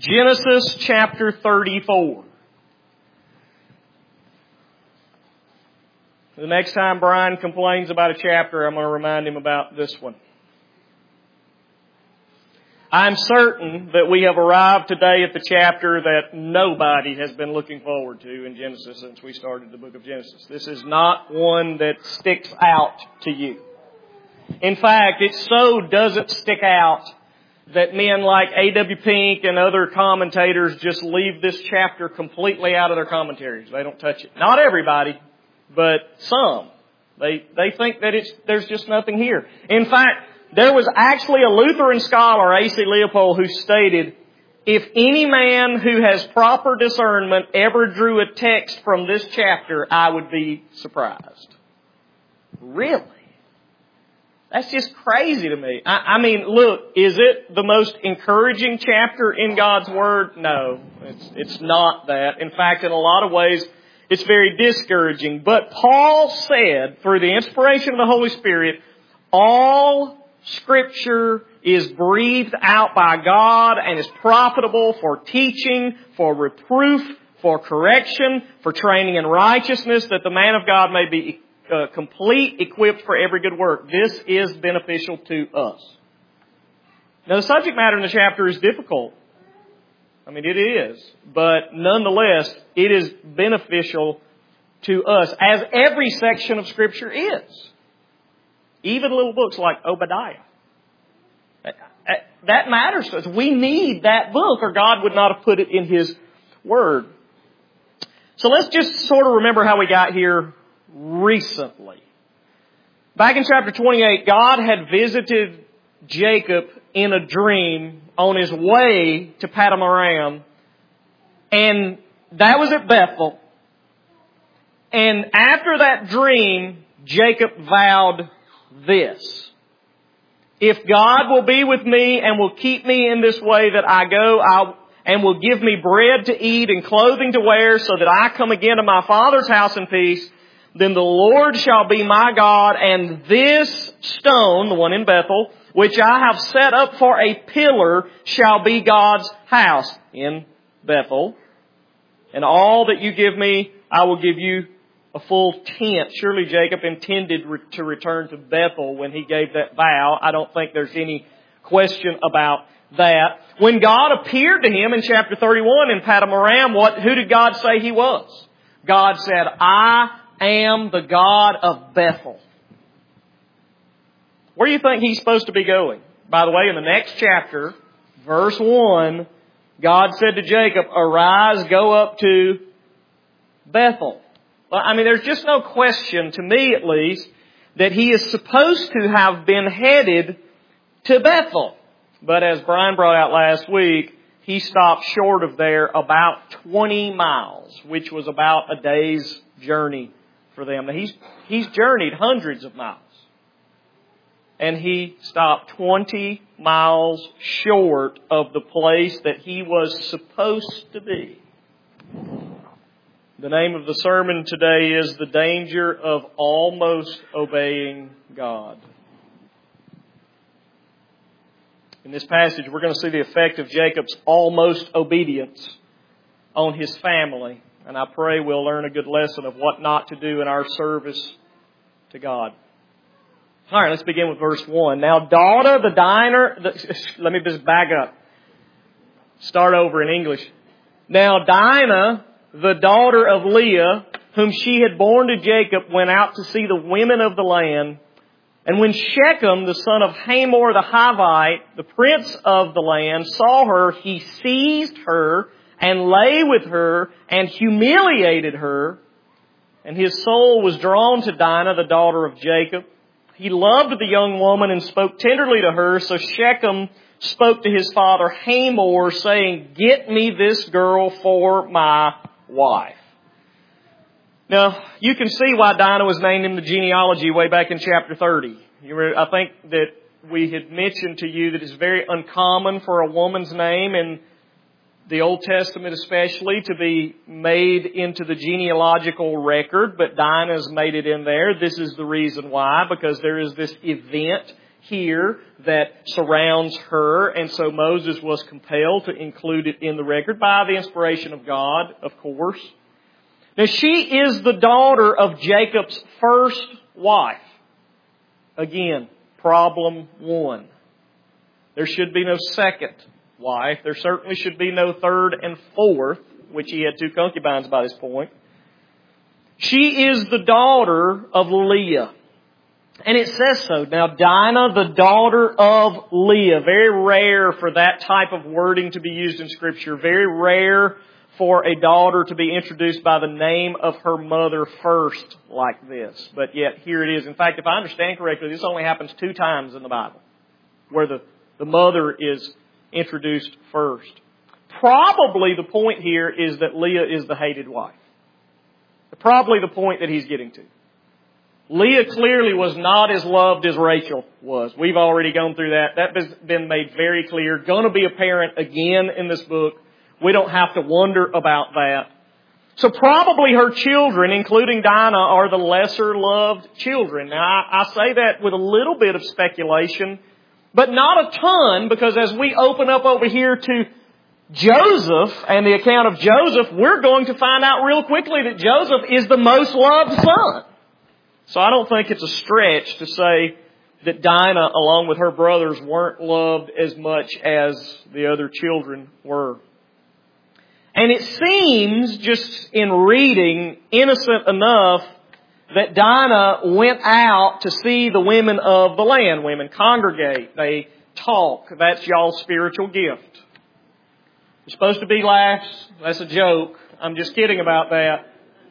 Genesis chapter 34. The next time Brian complains about a chapter, I'm going to remind him about this one. I'm certain that we have arrived today at the chapter that nobody has been looking forward to in Genesis since we started the book of Genesis. This is not one that sticks out to you. In fact, it so doesn't stick out that men like A.W. Pink and other commentators just leave this chapter completely out of their commentaries. They don't touch it. Not everybody, but some. They think that there's just nothing here. In fact, there was actually a Lutheran scholar, A.C. Leopold, who stated, if any man who has proper discernment ever drew a text from this chapter, I would be surprised. Really? That's just crazy to me. I mean, look, is it the most encouraging chapter in God's Word? No, it's not that. In fact, in a lot of ways, it's very discouraging. But Paul said, through the inspiration of the Holy Spirit, all Scripture is breathed out by God and is profitable for teaching, for reproof, for correction, for training in righteousness, that the man of God may be complete, equipped for every good work. This is beneficial to us. Now, the subject matter in the chapter is difficult. I mean, it is. But nonetheless, it is beneficial to us, as every section of Scripture is. Even little books like Obadiah. That matters to us. We need that book, or God would not have put it in His Word. So let's just sort of remember how we got here recently. Back in chapter 28, God had visited Jacob in a dream on his way to Paddan Aram, and that was at Bethel. And after that dream, Jacob vowed this: if God will be with me and will keep me in this way that I go, and will give me bread to eat and clothing to wear, so that I come again to my Father's house in peace, then the Lord shall be my God, and this stone, the one in Bethel, which I have set up for a pillar, shall be God's house in Bethel. And all that you give me, I will give you a full tenth. Surely Jacob intended to return to Bethel when he gave that vow. I don't think there's any question about that. When God appeared to him in chapter 31 in Paddan Aram, who did God say He was? God said, I am the God of Bethel. Where do you think he's supposed to be going? By the way, in the next chapter, verse 1, God said to Jacob, arise, go up to Bethel. Well, I mean, there's just no question, to me at least, that he is supposed to have been headed to Bethel. But as Brian brought out last week, he stopped short of there about 20 miles, which was about a day's journey for them. Now, he's journeyed hundreds of miles. And he stopped 20 miles short of the place that he was supposed to be. The name of the sermon today is The Danger of Almost Obeying God. In this passage, we're going to see the effect of Jacob's almost obedience on his family. And I pray we'll learn a good lesson of what not to do in our service to God. All right, let's begin with verse 1. Now, daughter, let me just back up. Start over in English. Now, Dinah, the daughter of Leah, whom she had borne to Jacob, went out to see the women of the land. And when Shechem, the son of Hamor the Hivite, the prince of the land, saw her, he seized her and lay with her and humiliated her. And his soul was drawn to Dinah, the daughter of Jacob. He loved the young woman and spoke tenderly to her. So Shechem spoke to his father Hamor, saying, get me this girl for my wife. Now, you can see why Dinah was named in the genealogy way back in chapter 30. I think that we had mentioned to you that it's very uncommon for a woman's name in the Old Testament especially to be made into the genealogical record, but Dinah's made it in there. This is the reason why, because there is this event here that surrounds her, and so Moses was compelled to include it in the record by the inspiration of God, of course. Now, she is the daughter of Jacob's first wife. Again, problem one. There should be no second wife. There certainly should be no third and fourth, which he had 2 concubines by this point. She is the daughter of Leah. And it says so. Now, Dinah, the daughter of Leah. Very rare for that type of wording to be used in Scripture. Very rare for a daughter to be introduced by the name of her mother first like this. But yet, here it is. In fact, if I understand correctly, this only happens 2 times in the Bible, where the mother is introduced first. Probably the point here is that Leah is the hated wife. Probably the point that he's getting to. Leah clearly was not as loved as Rachel was. We've already gone through that. That has been made very clear. Going to be apparent again in this book. We don't have to wonder about that. So probably her children, including Dinah, are the lesser loved children. Now, I say that with a little bit of speculation, but not a ton, because as we open up over here to Joseph and the account of Joseph, we're going to find out real quickly that Joseph is the most loved son. So I don't think it's a stretch to say that Dinah, along with her brothers, weren't loved as much as the other children were. And it seems, just in reading, innocent enough that Dinah went out to see the women of the land. Women congregate. They talk. That's y'all's spiritual gift. You're supposed to be laughs. That's a joke. I'm just kidding about that.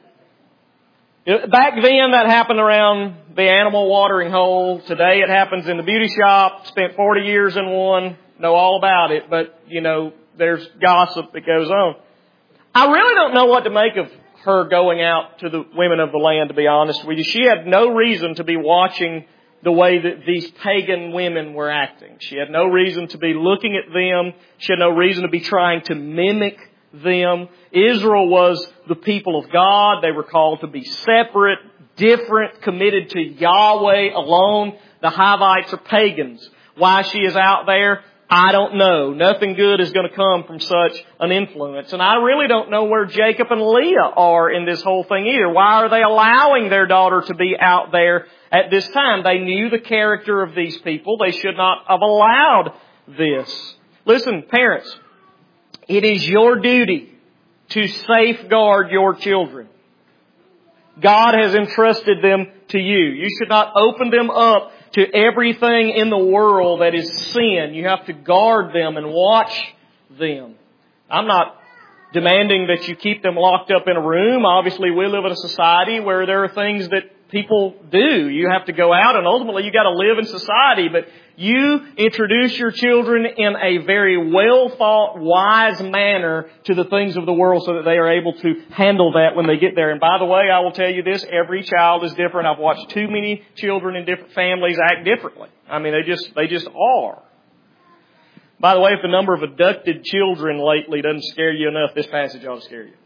Back then, that happened around the animal watering hole. Today, it happens in the beauty shop. Spent 40 years in one. Know all about it. But, there's gossip that goes on. I really don't know what to make of her going out to the women of the land, to be honest with you. She had no reason to be watching the way that these pagan women were acting. She had no reason to be looking at them. She had no reason to be trying to mimic them. Israel was the people of God. They were called to be separate, different, committed to Yahweh alone. The Hivites are pagans. Why she is out there, I don't know. Nothing good is going to come from such an influence. And I really don't know where Jacob and Leah are in this whole thing either. Why are they allowing their daughter to be out there at this time? They knew the character of these people. They should not have allowed this. Listen, parents, it is your duty to safeguard your children. God has entrusted them to you. You should not open them up to everything in the world that is sin. You have to guard them and watch them. I'm not demanding that you keep them locked up in a room. Obviously, we live in a society where there are things that people do. You have to go out and ultimately you got to live in society. But you introduce your children in a very well thought, wise manner to the things of the world so that they are able to handle that when they get there. And by the way, I will tell you this, every child is different. I've watched too many children in different families act differently. I mean, they just are. By the way, if the number of abducted children lately doesn't scare you enough, this passage ought to scare you.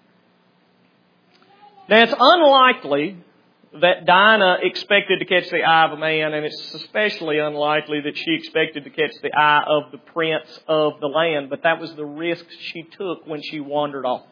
Now, it's unlikely that Dinah expected to catch the eye of a man, and it's especially unlikely that she expected to catch the eye of the prince of the land, but that was the risk she took when she wandered off.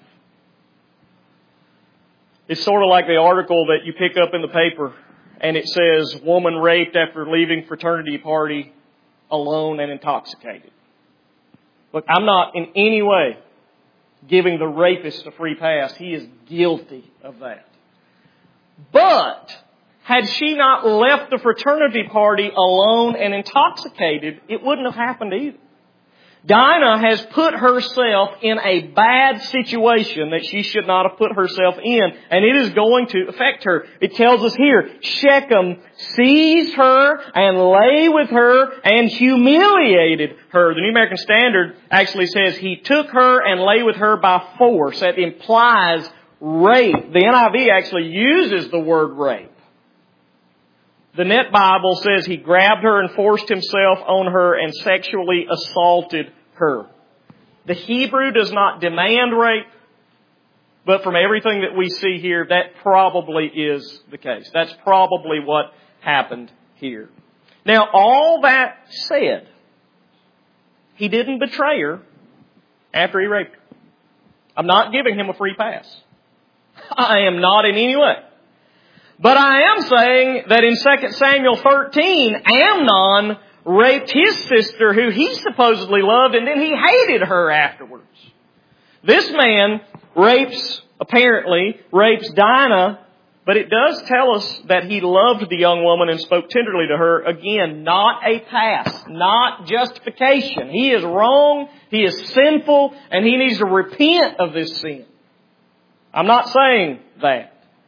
It's sort of like the article that you pick up in the paper, and it says, woman raped after leaving fraternity party alone and intoxicated. Look, I'm not in any way giving the rapist a free pass. He is guilty of that. But had she not left the fraternity party alone and intoxicated, it wouldn't have happened either. Dinah has put herself in a bad situation that she should not have put herself in, and it is going to affect her. It tells us here, Shechem seized her and lay with her and humiliated her. The New American Standard actually says he took her and lay with her by force. That implies rape. The NIV actually uses the word rape. The Net Bible says he grabbed her and forced himself on her and sexually assaulted her. The Hebrew does not demand rape, but from everything that we see here, that probably is the case. That's probably what happened here. Now, all that said, he didn't betray her after he raped her. I'm not giving him a free pass. I am not in any way. But I am saying that in 2 Samuel 13, Amnon raped his sister who he supposedly loved, and then he hated her afterwards. This man apparently rapes Dinah, but it does tell us that he loved the young woman and spoke tenderly to her. Again, not a pass, not justification. He is wrong, he is sinful, and he needs to repent of this sin. I'm not saying that.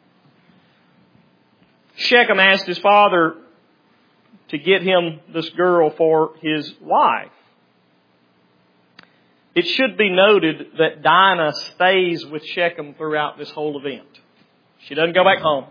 Shechem asked his father to get him this girl for his wife. It should be noted that Dinah stays with Shechem throughout this whole event. She doesn't go back home.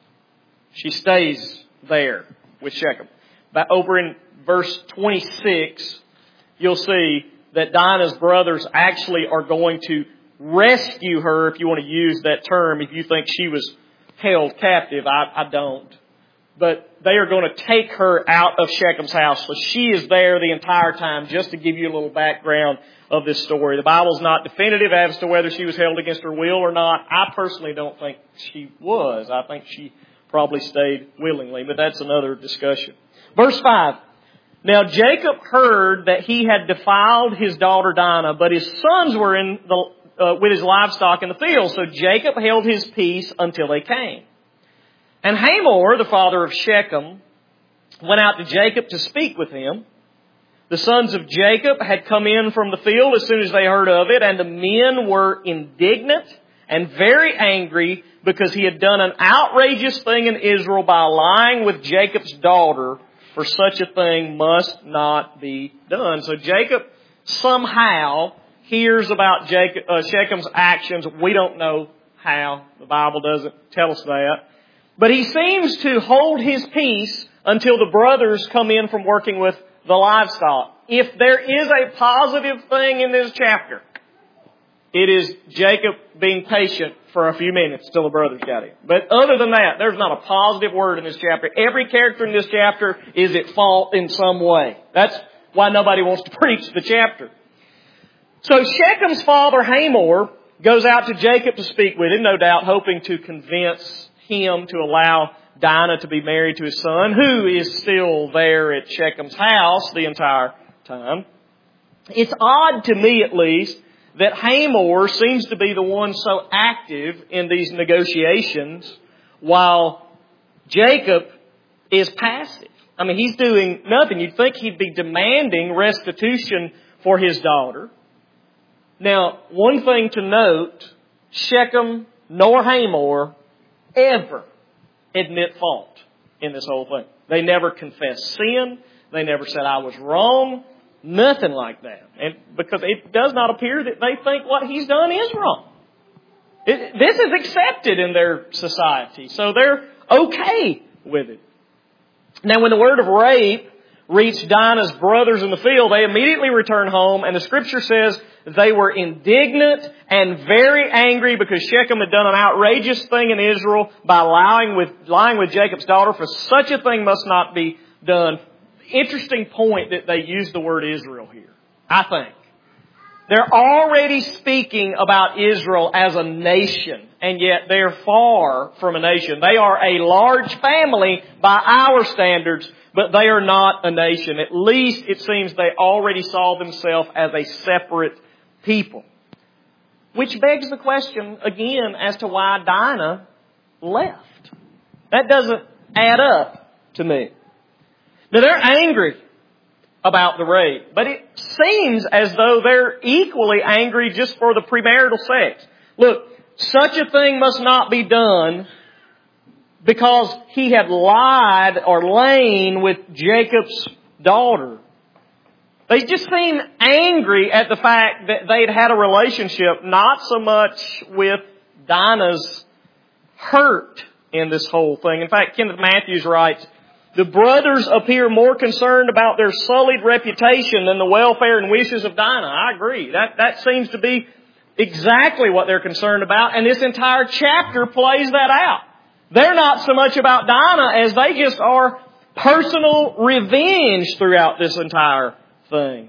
She stays there with Shechem. But over in verse 26, you'll see that Dinah's brothers actually are going to rescue her, if you want to use that term, if you think she was held captive. I don't. But they are going to take her out of Shechem's house. So she is there the entire time, just to give you a little background of this story. The Bible's not definitive as to whether she was held against her will or not. I personally don't think she was. I think she probably stayed willingly, but that's another discussion. Verse 5. Now Jacob heard that he had defiled his daughter Dinah, but his sons were with his livestock in the field. So Jacob held his peace until they came. And Hamor, the father of Shechem, went out to Jacob to speak with him. The sons of Jacob had come in from the field as soon as they heard of it, and the men were indignant and very angry because he had done an outrageous thing in Israel by lying with Jacob's daughter, for such a thing must not be done. So Jacob somehow hears about Shechem's actions. We don't know how. The Bible doesn't tell us that. But he seems to hold his peace until the brothers come in from working with the livestock. If there is a positive thing in this chapter, it is Jacob being patient for a few minutes till the brothers got in. But other than that, there's not a positive word in this chapter. Every character in this chapter is at fault in some way. That's why nobody wants to preach the chapter. So Shechem's father Hamor goes out to Jacob to speak with him, no doubt hoping to convince him to allow Dinah to be married to his son, who is still there at Shechem's house the entire time. It's odd to me, at least, that Hamor seems to be the one so active in these negotiations while Jacob is passive. I mean, he's doing nothing. You'd think he'd be demanding restitution for his daughter. Now, one thing to note, Shechem nor Hamor ever admit fault in this whole thing. They never confess sin. They never said, I was wrong. Nothing like that. And because it does not appear that they think what he's done is wrong. This is accepted in their society. So they're okay with it. Now when the word of rape reached Dinah's brothers in the field, they immediately returned home, and the scripture says they were indignant and very angry because Shechem had done an outrageous thing in Israel by lying with Jacob's daughter, for such a thing must not be done. Interesting point that they use the word Israel here, I think. They're already speaking about Israel as a nation, and yet they're far from a nation. They are a large family by our standards, but they are not a nation. At least it seems they already saw themselves as a separate people. Which begs the question again as to why Dinah left. That doesn't add up to me. Now they're angry about the rape, but it seems as though they're equally angry just for the premarital sex. Look, such a thing must not be done because he had lied or lain with Jacob's daughter. They just seem angry at the fact that they'd had a relationship, not so much with Dinah's hurt in this whole thing. In fact, Kenneth Matthews writes, the brothers appear more concerned about their sullied reputation than the welfare and wishes of Dinah. I agree. That seems to be exactly what they're concerned about, and this entire chapter plays that out. They're not so much about Dinah as they just are personal revenge throughout this entire thing.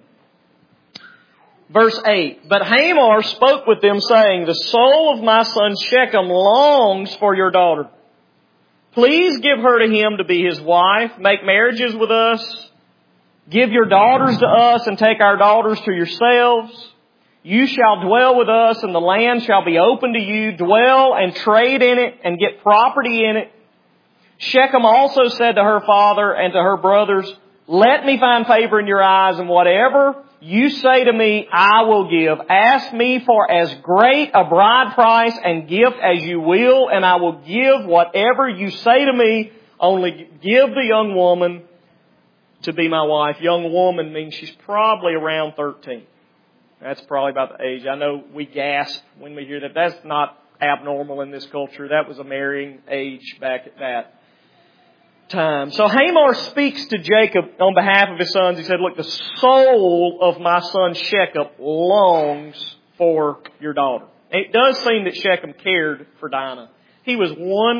Verse 8, But Hamor spoke with them, saying, The soul of my son Shechem longs for your daughter. Please give her to him to be his wife. Make marriages with us. Give your daughters to us and take our daughters to yourselves. You shall dwell with us and the land shall be open to you. Dwell and trade in it and get property in it. Shechem also said to her father and to her brothers, Let me find favor in your eyes, and whatever you say to me, I will give. Ask me for as great a bride price and gift as you will, and I will give whatever you say to me. Only give the young woman to be my wife. Young woman means she's probably around 13. That's probably about the age. I know we gasp when we hear that. That's not abnormal in this culture. That was a marrying age back at that time. So Hamor speaks to Jacob on behalf of his sons. He said, Look, the soul of my son Shechem longs for your daughter. It does seem that Shechem cared for Dinah. He was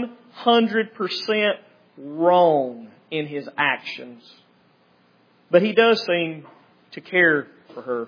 100% wrong in his actions. But he does seem to care for her.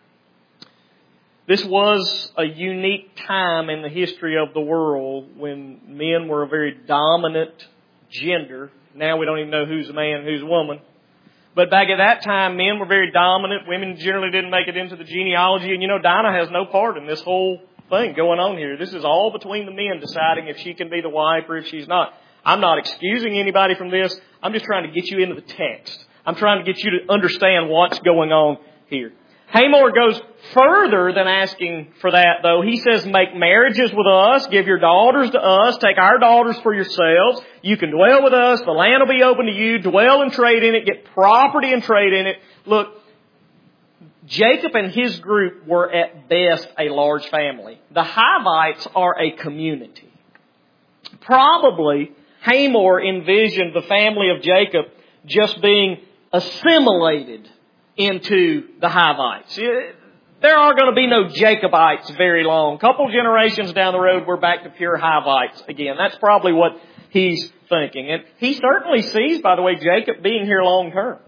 This was a unique time in the history of the world when men were a very dominant gender. Now we don't even know who's a man and who's a woman. But back at that time, men were very dominant. Women generally didn't make it into the genealogy. And Dinah has no part in this whole thing going on here. This is all between the men deciding if she can be the wife or if she's not. I'm not excusing anybody from this. I'm just trying to get you into the text. I'm trying to get you to understand what's going on here. Hamor goes further than asking for that, though. He says, make marriages with us, give your daughters to us, take our daughters for yourselves. You can dwell with us, the land will be open to you, dwell and trade in it, get property and trade in it. Look, Jacob and his group were at best a large family. The Hivites are a community. Probably Hamor envisioned the family of Jacob just being assimilated into the Hivites. There are going to be no Jacobites very long. A couple generations down the road, we're back to pure Hivites again. That's probably what he's thinking. And he certainly sees, by the way, Jacob being here long term.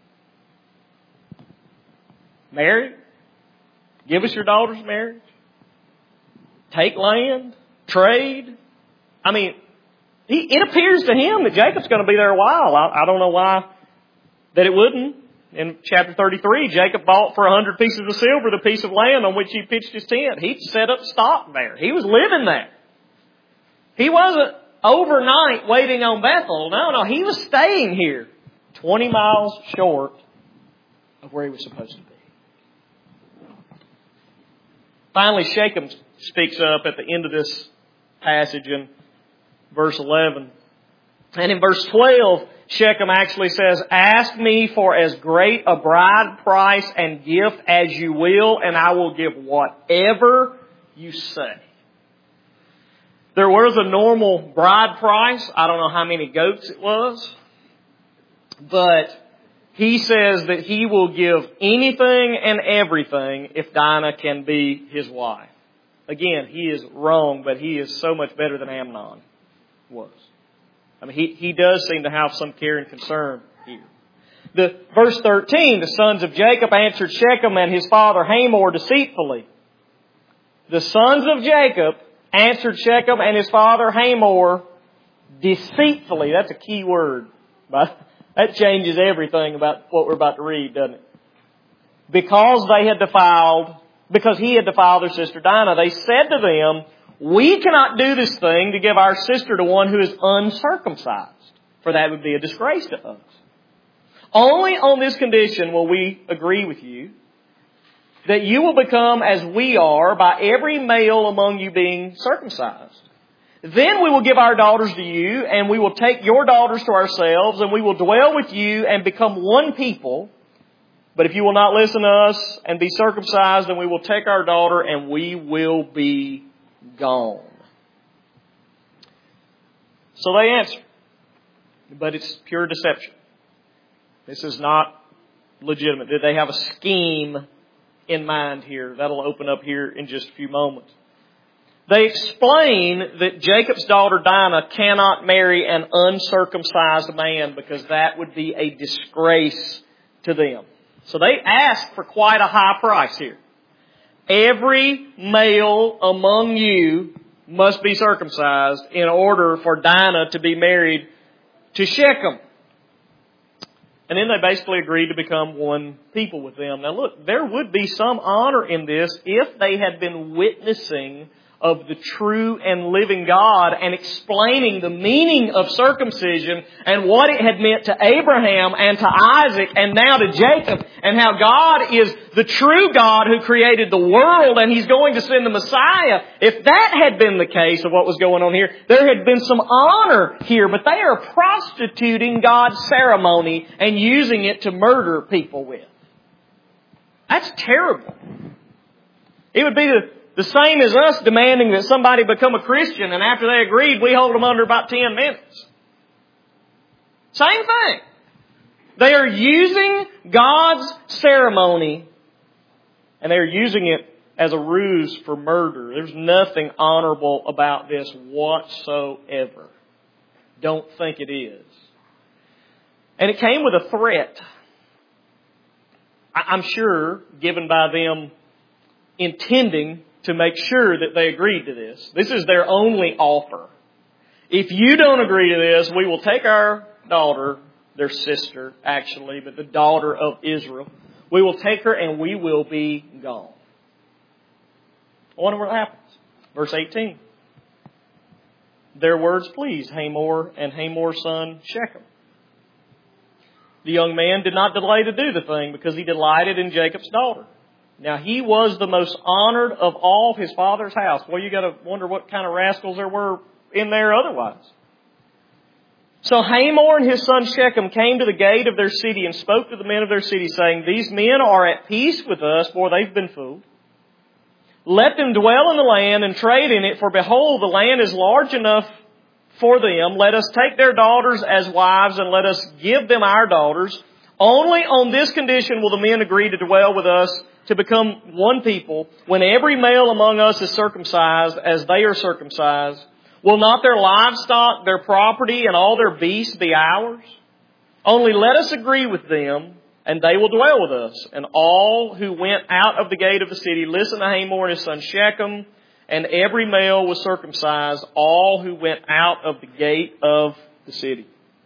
Married. Give us your daughter's marriage. Take land. Trade. I mean, it appears to him that Jacob's going to be there a while. I don't know why that it wouldn't. In chapter 33, Jacob bought for 100 pieces of silver the piece of land on which he pitched his tent. He set up stock there. He was living there. He wasn't overnight waiting on Bethel. No, he was staying here 20 miles short of where he was supposed to be. Finally, Shechem speaks up at the end of this passage in verse 11. And in verse 12, Shechem actually says, ask me for as great a bride price and gift as you will, and I will give whatever you say. There was a normal bride price. I don't know how many goats it was. But he says that he will give anything and everything if Dinah can be his wife. Again, he is wrong, but he is so much better than Amnon was. I mean, he does seem to have some care and concern here. Verse 13, the sons of Jacob answered Shechem and his father Hamor deceitfully. The sons of Jacob answered Shechem and his father Hamor deceitfully. That's a key word. That changes everything about what we're about to read, doesn't it? Because he had defiled their sister Dinah, they said to them, we cannot do this thing to give our sister to one who is uncircumcised, for that would be a disgrace to us. Only on this condition will we agree with you, that you will become as we are by every male among you being circumcised. Then we will give our daughters to you, and we will take your daughters to ourselves, and we will dwell with you and become one people. But if you will not listen to us and be circumcised, then we will take our daughter and we will be gone. So they answer. But it's pure deception. This is not legitimate. Did they have a scheme in mind here? That'll open up here in just a few moments. They explain that Jacob's daughter Dinah cannot marry an uncircumcised man because that would be a disgrace to them. So they ask for quite a high price here. Every male among you must be circumcised in order for Dinah to be married to Shechem. And then they basically agreed to become one people with them. Now look, there would be some honor in this if they had been witnessing of the true and living God and explaining the meaning of circumcision and what it had meant to Abraham and to Isaac and now to Jacob, and how God is the true God who created the world and He's going to send the Messiah. If that had been the case of what was going on here, there had been some honor here, but they are prostituting God's ceremony and using it to murder people with. That's terrible. It would be the same as us demanding that somebody become a Christian, and after they agreed, we hold them under about 10 minutes. Same thing. They are using God's ceremony, and they're using it as a ruse for murder. There's nothing honorable about this whatsoever. Don't think it is. And it came with a threat. I'm sure given by them intending to make sure that they agreed to this. This is their only offer. If you don't agree to this, we will take our daughter, their sister actually, but the daughter of Israel. We will take her and we will be gone. I wonder what happens. Verse 18. Their words pleased Hamor and Hamor's son Shechem. The young man did not delay to do the thing because he delighted in Jacob's daughter. Now, he was the most honored of all his father's house. Well, you got to wonder what kind of rascals there were in there otherwise. So Hamor and his son Shechem came to the gate of their city and spoke to the men of their city, saying, "These men are at peace with us, for they've been fooled. Let them dwell in the land and trade in it, for behold, the land is large enough for them. Let us take their daughters as wives, and let us give them our daughters. Only on this condition will the men agree to dwell with us, to become one people, when every male among us is circumcised as they are circumcised. Will not their livestock, their property, and all their beasts be ours? Only let us agree with them, and they will dwell with us." And all who went out of the gate of the city listened to Hamor and his son Shechem, and every male was circumcised, all who went out of the gate of the city.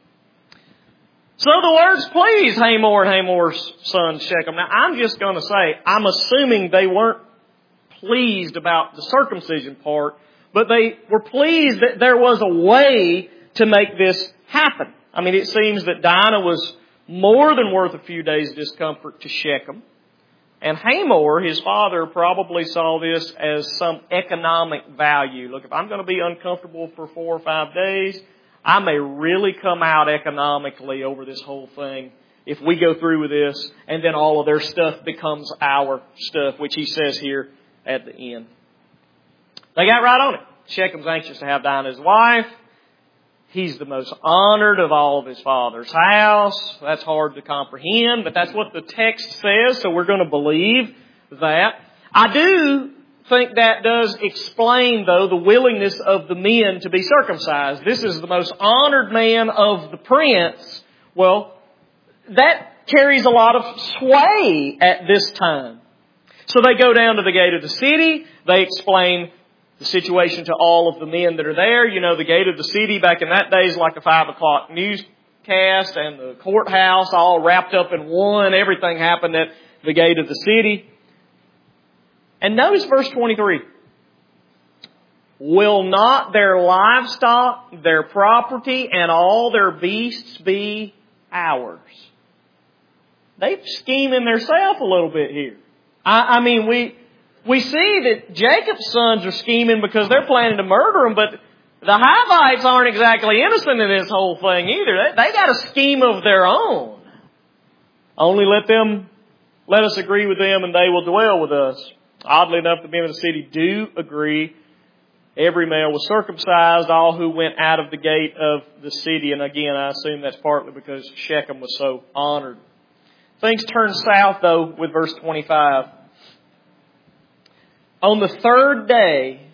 So the words pleased Hamor and Hamor's son Shechem. Now I'm just going to say, I'm assuming they weren't pleased about the circumcision part, but they were pleased that there was a way to make this happen. I mean, it seems that Dinah was more than worth a few days' discomfort to Shechem. And Hamor, his father, probably saw this as some economic value. Look, if I'm going to be uncomfortable for 4 or 5 days, I may really come out economically over this whole thing if we go through with this, and then all of their stuff becomes our stuff, which he says here at the end. They got right on it. Shechem's anxious to have Dinah as wife. He's the most honored of all of his father's house. That's hard to comprehend, but that's what the text says, so we're going to believe that. I do think that does explain, though, the willingness of the men to be circumcised. This is the most honored man of the prince. Well, that carries a lot of sway at this time. So they go down to the gate of the city. They explain the situation to all of the men that are there. You know, the gate of the city back in that day is like a 5 o'clock newscast, and the courthouse all wrapped up in one. Everything happened at the gate of the city. And notice verse 23. Will not their livestock, their property, and all their beasts be ours? They're scheming themselves a little bit here. I mean, we see that Jacob's sons are scheming because they're planning to murder him, but the Hivites aren't exactly innocent in this whole thing either. They got a scheme of their own. Only let us agree with them, and they will dwell with us. Oddly enough, the men of the city do agree. Every male was circumcised, all who went out of the gate of the city. And again, I assume that's partly because Shechem was so honored. Things turn south, though, with verse 25. On the third day,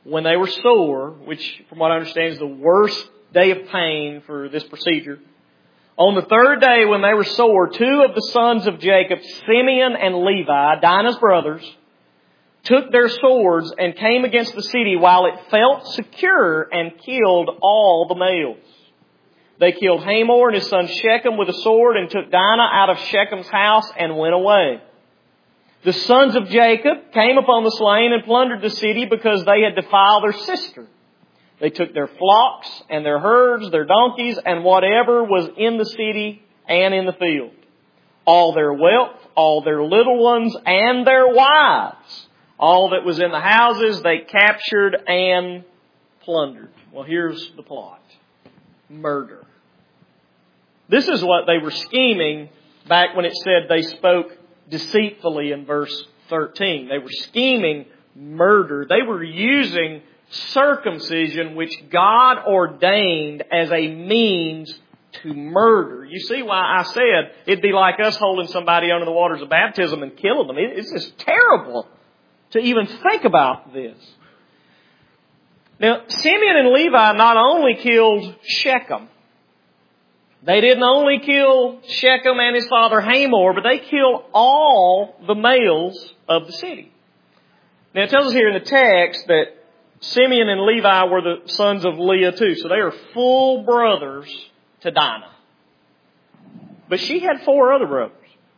when they were sore, which from what I understand is the worst day of pain for this procedure, on the third day when they were sore, two of the sons of Jacob, Simeon and Levi, Dinah's brothers, took their swords and came against the city while it felt secure and killed all the males. They killed Hamor and his son Shechem with a sword and took Dinah out of Shechem's house and went away. The sons of Jacob came upon the slain and plundered the city because they had defiled their sister. They took their flocks and their herds, their donkeys, and whatever was in the city and in the field. All their wealth, all their little ones, and their wives. All that was in the houses they captured and plundered. Well, here's the plot. Murder. This is what they were scheming back when it said they spoke deceitfully in verse 13. They were scheming murder. They were using circumcision, which God ordained as a means to murder. You see why I said it'd be like us holding somebody under the waters of baptism and killing them. It's just terrible to even think about this. Now, Simeon and Levi not only killed Shechem, they didn't only kill Shechem and his father Hamor, but they killed all the males of the city. Now it tells us here in the text that Simeon and Levi were the sons of Leah too, so they are full brothers to Dinah. But she had 4 other brothers.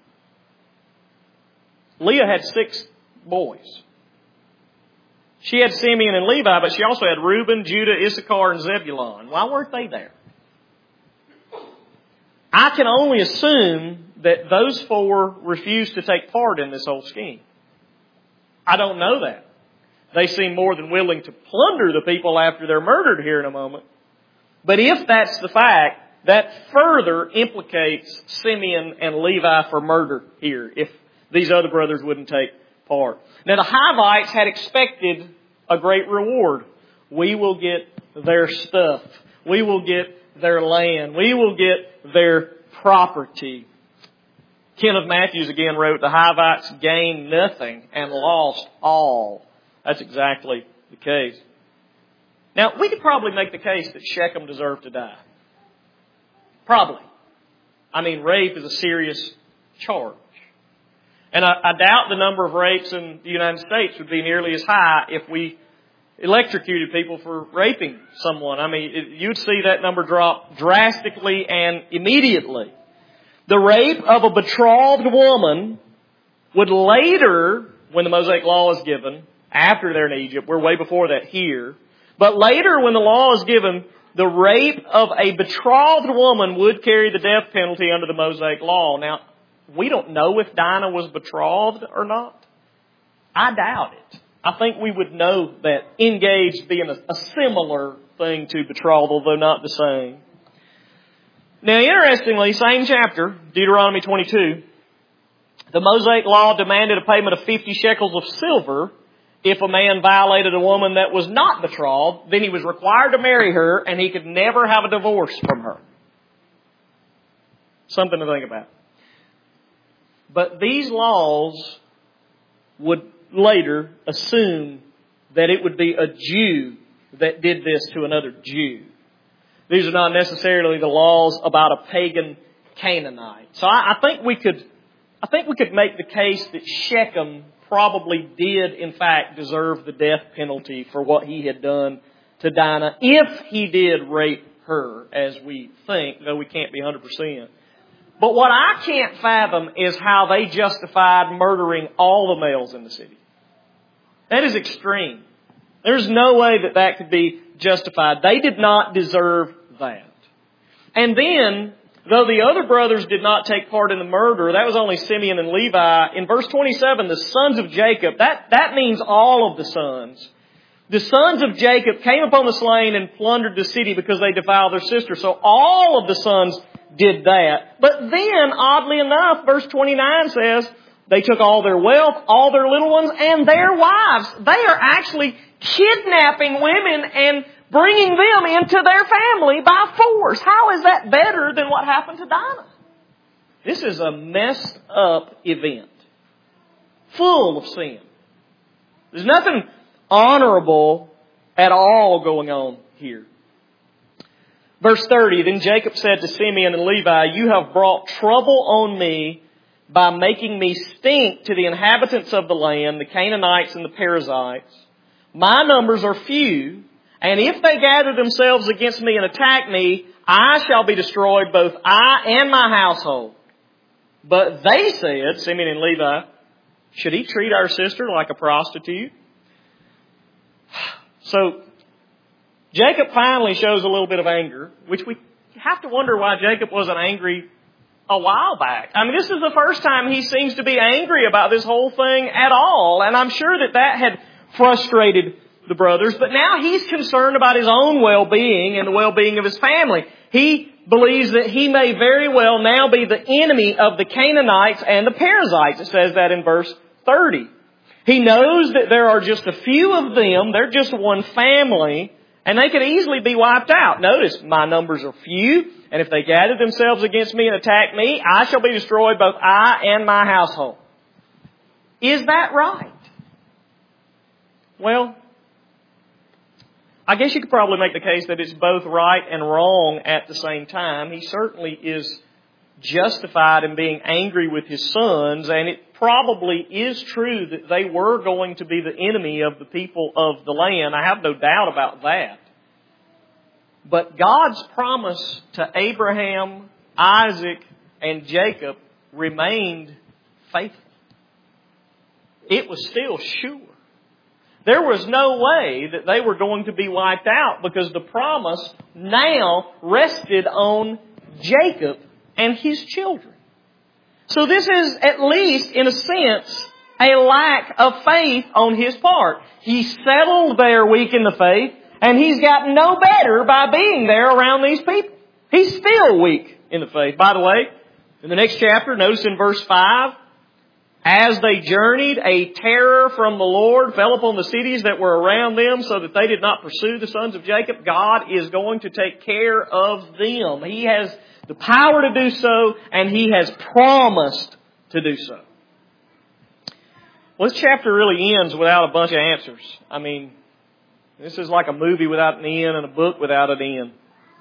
Leah had 6 boys. She had Simeon and Levi, but she also had Reuben, Judah, Issachar, and Zebulun. Why weren't they there? I can only assume that those 4 refused to take part in this whole scheme. I don't know that. They seem more than willing to plunder the people after they're murdered here in a moment. But if that's the fact, that further implicates Simeon and Levi for murder here, if these other brothers wouldn't take part. Now the Hivites had expected a great reward. We will get their stuff. We will get their land. We will get their property. Kenneth Matthews again wrote, the Hivites gained nothing and lost all. That's exactly the case. Now, we could probably make the case that Shechem deserved to die. Probably. I mean, rape is a serious charge. And I doubt the number of rapes in the United States would be nearly as high if we electrocuted people for raping someone. I mean, you'd see that number drop drastically and immediately. The rape of a betrothed woman would later, when the Mosaic Law is given, after they're in Egypt, we're way before that here, but later when the law is given, the rape of a betrothed woman would carry the death penalty under the Mosaic Law. Now, we don't know if Dinah was betrothed or not. I doubt it. I think we would know that engaged being a similar thing to betrothal, though not the same. Now, interestingly, same chapter, Deuteronomy 22, the Mosaic Law demanded a payment of 50 shekels of silver if a man violated a woman that was not betrothed. Then he was required to marry her, and he could never have a divorce from her. Something to think about. But these laws would later assume that it would be a Jew that did this to another Jew. These are not necessarily the laws about a pagan Canaanite. So I think we could make the case that Shechem probably did in fact deserve the death penalty for what he had done to Dinah, if he did rape her, as we think, though we can't be 100%. But what I can't fathom is how they justified murdering all the males in the city. That is extreme. There's no way that could be justified. They did not deserve that. And then, though the other brothers did not take part in the murder, that was only Simeon and Levi. In verse 27, the sons of Jacob, that means all of the sons. The sons of Jacob came upon the slain and plundered the city because they defiled their sister. So all of the sons did that. But then, oddly enough, verse 29 says, they took all their wealth, all their little ones, and their wives. They are actually kidnapping women and bringing them into their family by force. How is that better than what happened to Dinah? This is a messed up event, full of sin. There's nothing honorable at all going on here. Verse 30, then Jacob said to Simeon and Levi, you have brought trouble on me by making me stink to the inhabitants of the land, the Canaanites and the Perizzites. My numbers are few, and if they gather themselves against me and attack me, I shall be destroyed, both I and my household. But they said, Simeon and Levi, should he treat our sister like a prostitute? So, Jacob finally shows a little bit of anger, which we have to wonder why Jacob wasn't angry a while back. I mean, this is the first time he seems to be angry about this whole thing at all. And I'm sure that had frustrated the brothers. But now he's concerned about his own well-being and the well-being of his family. He believes that he may very well now be the enemy of the Canaanites and the Perizzites. It says that in verse 30. He knows that there are just a few of them. They're just one family. And they could easily be wiped out. Notice, my numbers are few, and if they gather themselves against me and attack me, I shall be destroyed, both I and my household. Is that right? Well, I guess you could probably make the case that it's both right and wrong at the same time. He certainly is justified in being angry with his sons, and it probably is true that they were going to be the enemy of the people of the land. I have no doubt about that. But God's promise to Abraham, Isaac, and Jacob remained faithful. It was still sure. There was no way that they were going to be wiped out because the promise now rested on Jacob and his children. So this is, at least in a sense, a lack of faith on his part. He settled there weak in the faith, and he's got no better by being there around these people. He's still weak in the faith. By the way, in the next chapter, notice in verse 5, as they journeyed, a terror from the Lord fell upon the cities that were around them so that they did not pursue the sons of Jacob. God is going to take care of them. He has the power to do so, and He has promised to do so. Well, this chapter really ends without a bunch of answers. I mean, this is like a movie without an end and a book without an end.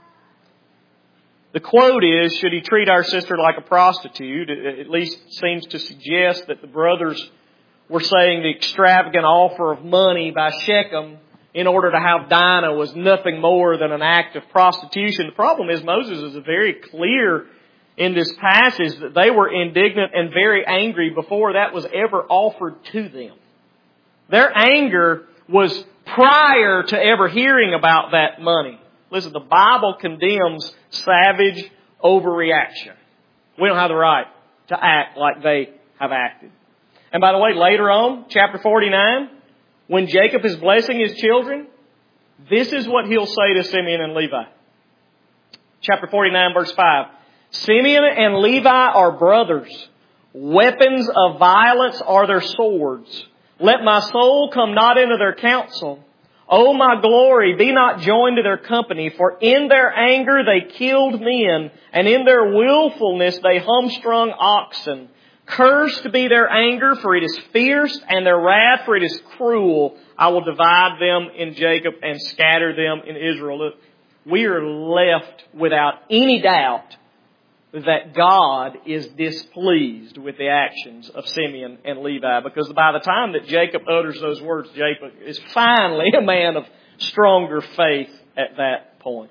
The quote is, should he treat our sister like a prostitute? It at least seems to suggest that the brothers were saying the extravagant offer of money by Shechem in order to have Dinah was nothing more than an act of prostitution. The problem is Moses is very clear in this passage that they were indignant and very angry before that was ever offered to them. Their anger was prior to ever hearing about that money. Listen, the Bible condemns savage overreaction. We don't have the right to act like they have acted. And by the way, later on, chapter 49, when Jacob is blessing his children, this is what he'll say to Simeon and Levi. Chapter 49, verse 5. Simeon and Levi are brothers. Weapons of violence are their swords. Let my soul come not into their counsel. O my glory, be not joined to their company, for in their anger they killed men, and in their willfulness they humstrung oxen. Cursed be their anger, for it is fierce, and their wrath, for it is cruel. I will divide them in Jacob and scatter them in Israel. Look, we are left without any doubt that God is displeased with the actions of Simeon and Levi, because by the time that Jacob utters those words, Jacob is finally a man of stronger faith at that point.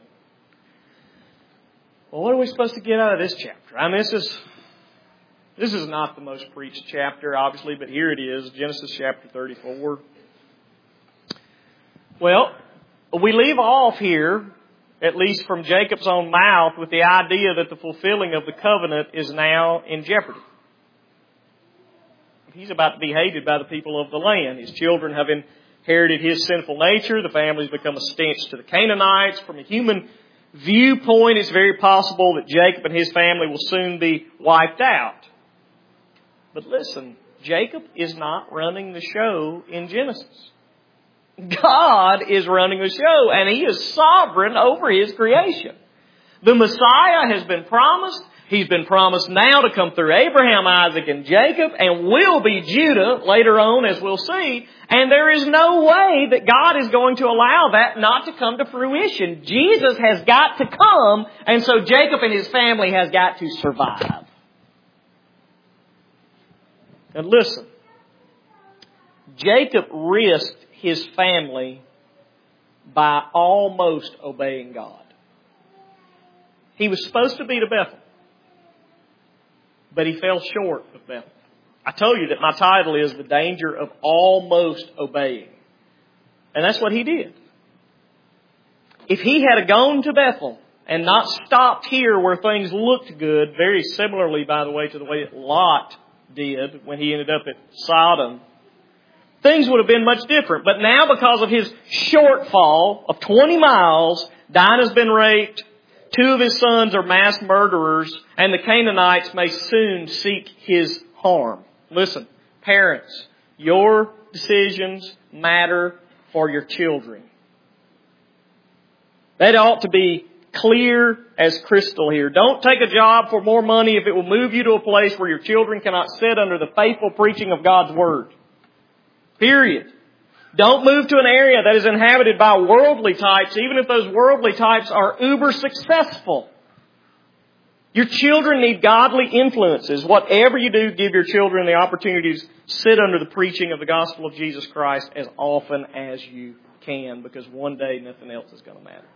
Well, what are we supposed to get out of this chapter? I mean, this is not the most preached chapter, obviously, but here it is, Genesis chapter 34. Well, we leave off here, at least from Jacob's own mouth, with the idea that the fulfilling of the covenant is now in jeopardy. He's about to be hated by the people of the land. His children have inherited his sinful nature. The family's become a stench to the Canaanites. From a human viewpoint, it's very possible that Jacob and his family will soon be wiped out. But listen, Jacob is not running the show in Genesis. God is running the show, and He is sovereign over His creation. The Messiah has been promised. He's been promised now to come through Abraham, Isaac, and Jacob, and will be Judah later on, as we'll see. And there is no way that God is going to allow that not to come to fruition. Jesus has got to come, and so Jacob and his family has got to survive. And listen, Jacob risked his family by almost obeying God. He was supposed to be to Bethel, but he fell short of Bethel. I told you that my title is The Danger of Almost Obeying. And that's what he did. If he had gone to Bethel and not stopped here where things looked good, very similarly, by the way, to the way that Lot did when he ended up at Sodom, things would have been much different. But now, because of his shortfall of 20 miles, Dinah's been raped, 2 of his sons are mass murderers, and the Canaanites may soon seek his harm. Listen, parents, your decisions matter for your children. That ought to be clear as crystal here. Don't take a job for more money if it will move you to a place where your children cannot sit under the faithful preaching of God's Word. Period. Don't move to an area that is inhabited by worldly types, even if those worldly types are uber successful. Your children need godly influences. Whatever you do, give your children the opportunity to sit under the preaching of the gospel of Jesus Christ as often as you can, because one day nothing else is going to matter.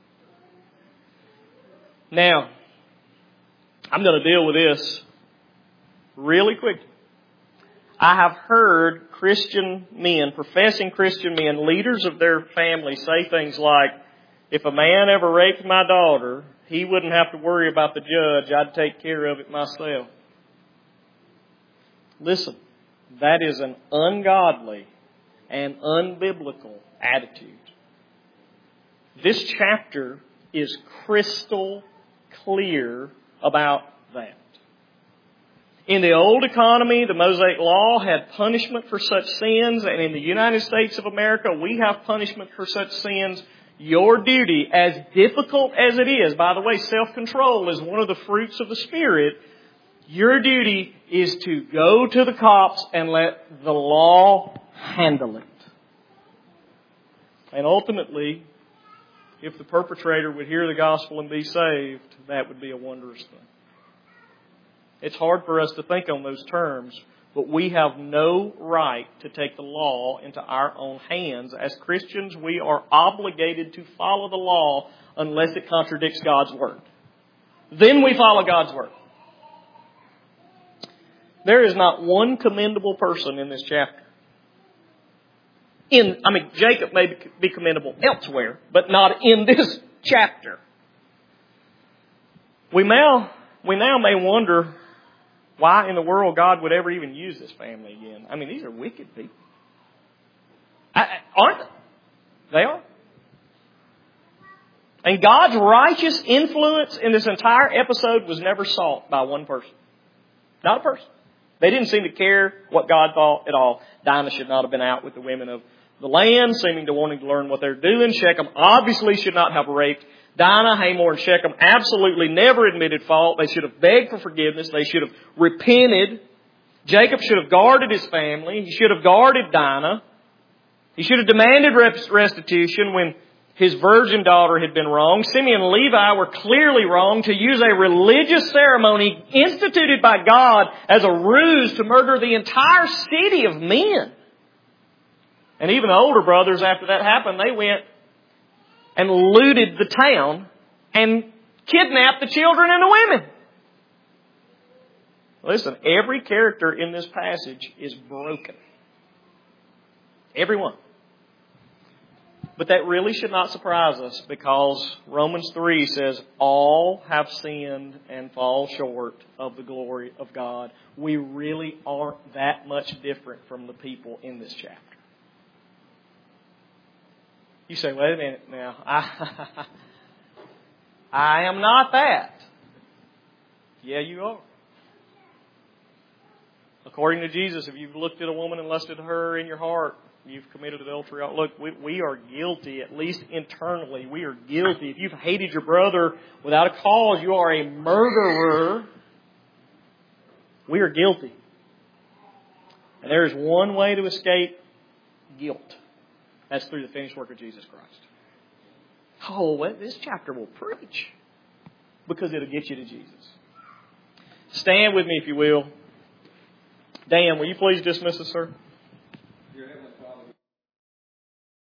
Now, I'm going to deal with this really quickly. I have heard Christian men, professing Christian men, leaders of their family, say things like, if a man ever raped my daughter, he wouldn't have to worry about the judge. I'd take care of it myself. Listen, that is an ungodly and unbiblical attitude. This chapter is crystal clear about that. In the old economy, the Mosaic Law had punishment for such sins, and in the United States of America, we have punishment for such sins. Your duty, as difficult as it is, by the way, self-control is one of the fruits of the Spirit. Your duty is to go to the cops and let the law handle it. And ultimately, if the perpetrator would hear the gospel and be saved, that would be a wondrous thing. It's hard for us to think on those terms, but we have no right to take the law into our own hands. As Christians, we are obligated to follow the law unless it contradicts God's Word. Then we follow God's Word. There is not one commendable person in this chapter. Jacob may be commendable elsewhere, but not in this chapter. We now may wonder why in the world God would ever even use this family again. I mean, these are wicked people. Aren't they? They are. And God's righteous influence in this entire episode was never sought by one person. Not a person. They didn't seem to care what God thought at all. Dinah should not have been out with the women of the land, seeming to wanting to learn what they're doing. Shechem obviously should not have raped Dinah. Hamor and Shechem absolutely never admitted fault. They should have begged for forgiveness. They should have repented. Jacob should have guarded his family. He should have guarded Dinah. He should have demanded restitution when his virgin daughter had been wronged. Simeon and Levi were clearly wrong to use a religious ceremony instituted by God as a ruse to murder the entire city of men. And even the older brothers, after that happened, they went and looted the town and kidnapped the children and the women. Listen, every character in this passage is broken. Every one. But that really should not surprise us, because Romans 3 says all have sinned and fall short of the glory of God. We really aren't that much different from the people in this chapter. You say, wait a minute now. I am not that. Yeah, you are. According to Jesus, if you've looked at a woman and lusted her in your heart, you've committed adultery. Look, we are guilty, at least internally. We are guilty. If you've hated your brother without a cause, you are a murderer. We are guilty. And there is one way to escape guilt. That's through the finished work of Jesus Christ. Oh, well, this chapter will preach because it'll get you to Jesus. Stand with me if you will. Dan, will you please dismiss us, sir?